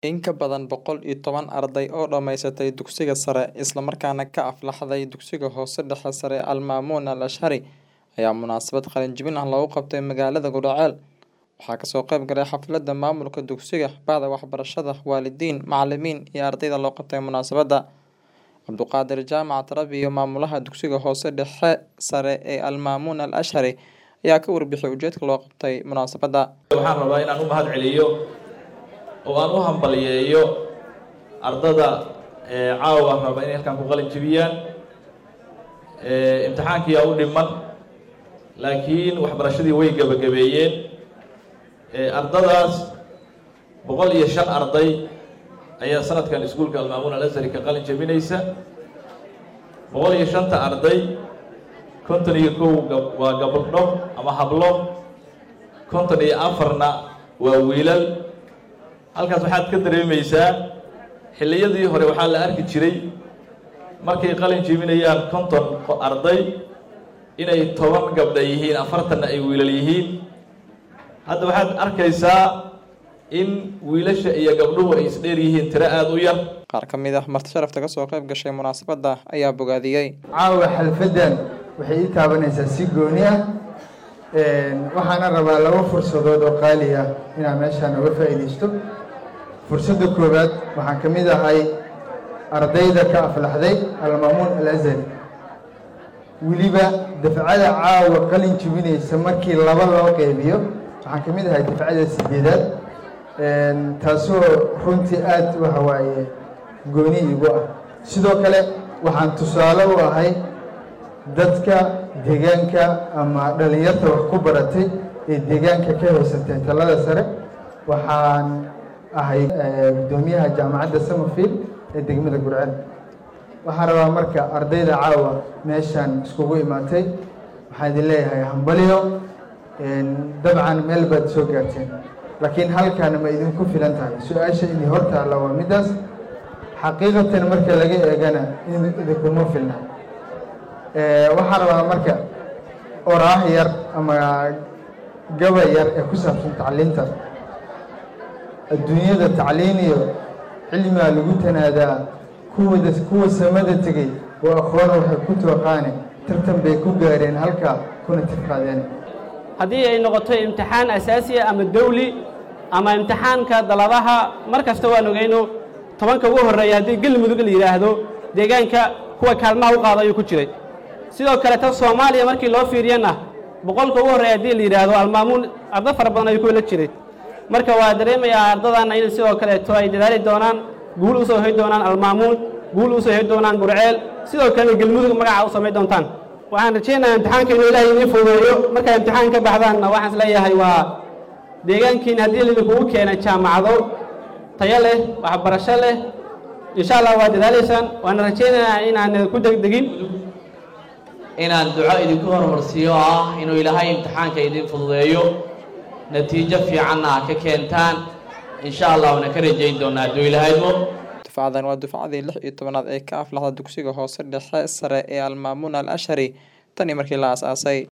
In ka badan 110 arday oo dhammaysatay dugsiga sare isla markaana ka aflaxday dugsiga hoose dhexe sare Al-Maamuun Al-Ashari ayaa munaasabad qalin jebin ah loogu qabtay magaalada Gudaceel. Waxaa kasoo qayb galay xafladda maamulka dugsiga, bahda waxbarashada, waalidiin, macallimiin iyo ardayda loo qabtay munaasabadda. Cabduqaadir Jaamac Tarabi iyo maamulaha dugsiga hoose dhexe sare ee Al-Maamuun Al-Ashari ayaa ka warbixiyay ujeedka loo qabtay munaasabadda. Waxaan rabaa inaan u mahad celiyo oo aan u hambaliyeeyo ardada caawa raba inay halkan ku qalin jebiyaan imtixaankii u dhiman laakiin waxbarashadii way gabagabeeyeen ardadaas 105 arday ayaa sanadkan iskuulka Al-Maamuun Al-Ashari ka qalin jebinaysa 105 arday 51 waa gabdho ama hablo 54na waa wiilal. halkaas waxaad ka dareemaysaa xilliyadii hore waxaa la arki jiray markay qalin jebinayaan 50 arday inay 10 gabdho yihiin 40na ay wiilal yihiin. hadda waxaad arkaysaa in wiilasha iyo gabdhuhu ay isdheer yihiin tiro aad u yar. qaar ka mid ah marti sharafta ka soo qayb gashay munaasabadda ayaa bogaadiyay. caawa xalfadan waxay ii taabanaysaa si gooni ah waxaana rabaa laba fursadood oo qaali ah inaan meeshaan uga faa'iidaysto. fursadda koowaad waxaan ka mid ahay ardayda ka aflaxday Al-Maamuun Al-Ashari, weliba dafcada caawa qalin jebinaysa markii laba loo qeybiyo waxaan ka mid ahay dafcada 8aad, taasoo runtii aad waxa waaye gooni igu ah. sidoo kale waxaan tusaale u ahay dadka deegaanka ama dhalinyarta wax ku baratay ee deegaanka ka haysatay talada sare. waxaan ahay gudoomiyaha jaamacadda Summerfield ee degmada Gudaceel. waxaan rabaa marka ardayda caawa meeshaan iskugu imaatay waxaan idin leeyahay hambaliyo. dabcan meel baad soo gaarteen laakiin halkaana ma idinku filan tahay? su-aasha idin hortaalla waa midaas. xaqiiqatan marka laga eegana idinkuma filna. waxaan rabaa marka oraah yar ama gabay yar ee ku saabsan tacliinta. adduunyada tacliin iyo cilmiga lagu tanaadaa kuwa samada tegay oo aqoon waxay ku tooqaane tartan bay ku gaareen halkaa kuna tifqaadeen. haddii ay noqoto imtixaan asaasi ah ama dawli ama imtixaanka daladaha mar kasta waan ogeyno 10ka ugu horeeya haddii galmudug la yiraahdo deegaanka kuwa kaalmaha u qaado ayuu ku jiray. sidoo kale tan Soomaaliya markii loo fiiriyana 100ka ugu horeeya haddii la yiraahdo Al-Maamuun arday fara badan ayuu ku la jiray. marka waa dareemayaa ardadana in sidoo kale ay dadaali doonaan, guul u soo hay doonaan Al-Maamuun, guul u soo hay doonaan Gudaceel, sidoo kale galmudug magaca u sameey doontaan. waxaan rajeynayaa imtixaanka inuu Ilaahay idin fududeeyo. marka imtixaan ka baxdaanna waxaan isleeyahay waa deegaankiin haddii lidinkugu keena jaamacado tayo leh, waxbarasho leh, insha Allah waa dadaalaysaan. waana rajeynayaa inaan ku degdegin inaan duco idinku hormarsiiyo ah inuu Ilaahay imtixaanka idin fududeeyo, natiijo fiicanna ka keentaan insha Allah wana ka rajeyn doonaa hadduu Ilaahaymo. dufcadan waa dufcadii 16aad ee ka aflaxda dugsiga hoose dhexe sare ee Al-Maamuun Al-Ashari tani markii la aasaasay.